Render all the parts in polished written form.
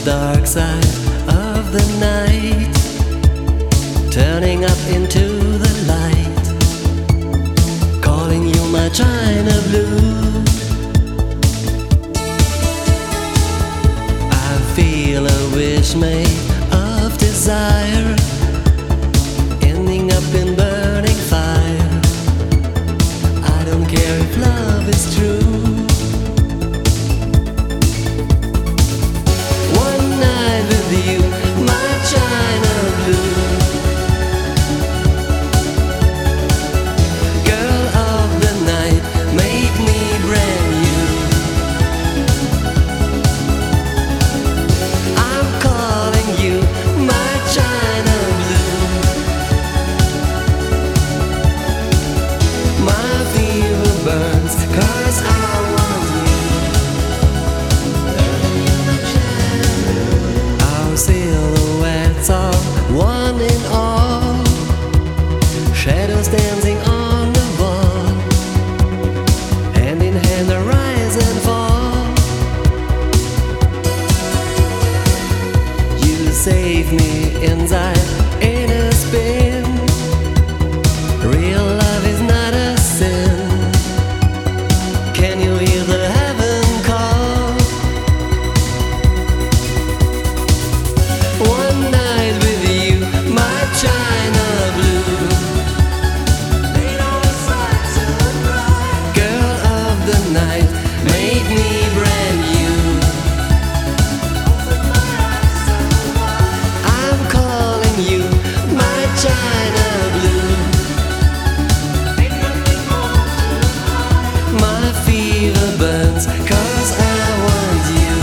dark side of the night, turning up into the light, calling you my China blue. I feel a wish made of desire, ending up in burning fire. I don't care if love is true. You, my China blue, girl of the night, make me brand new. I'm calling you my China blue. My fever burns 'cause I want you. Silhouettes are one in all, shadows dancing on the wall, hand in hand they rise and fall. You save me inside in a spin. Real love is not a sin. Can you hear the heaven call? One night with you, my China blue, girl of the night, make me brand new. I'm calling you my China blue. My fever burns 'cause I want you.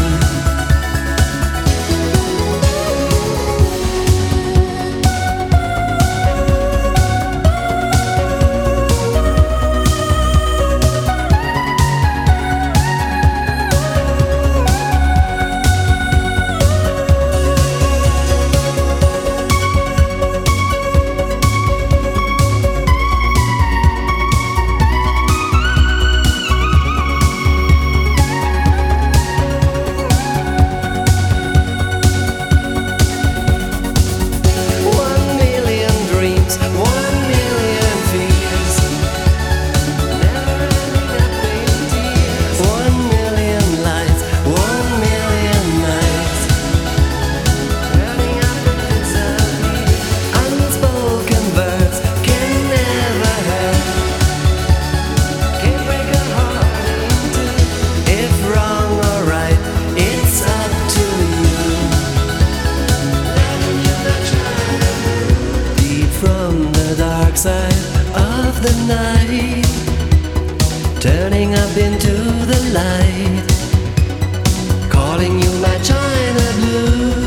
Side of the night, turning up into the light, calling you my China blue.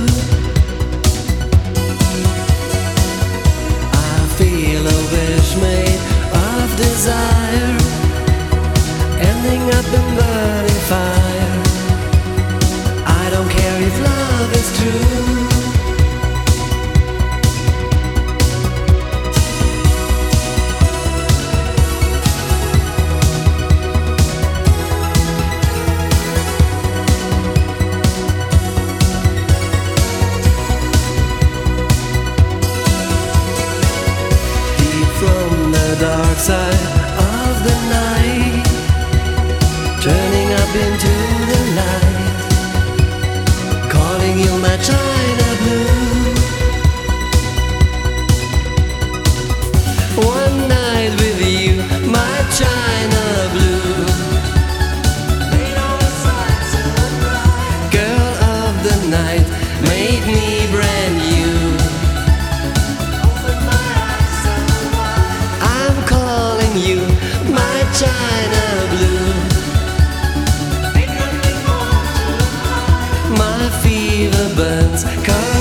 I feel a wish made of desire, ending up in burning fire. I don't care if love is true. Dark side of the night, turning up into the light, calling you my China blue. One night with you, my China blue, girl of the night, made me brand new. You, my China blue, my fever burns 'cause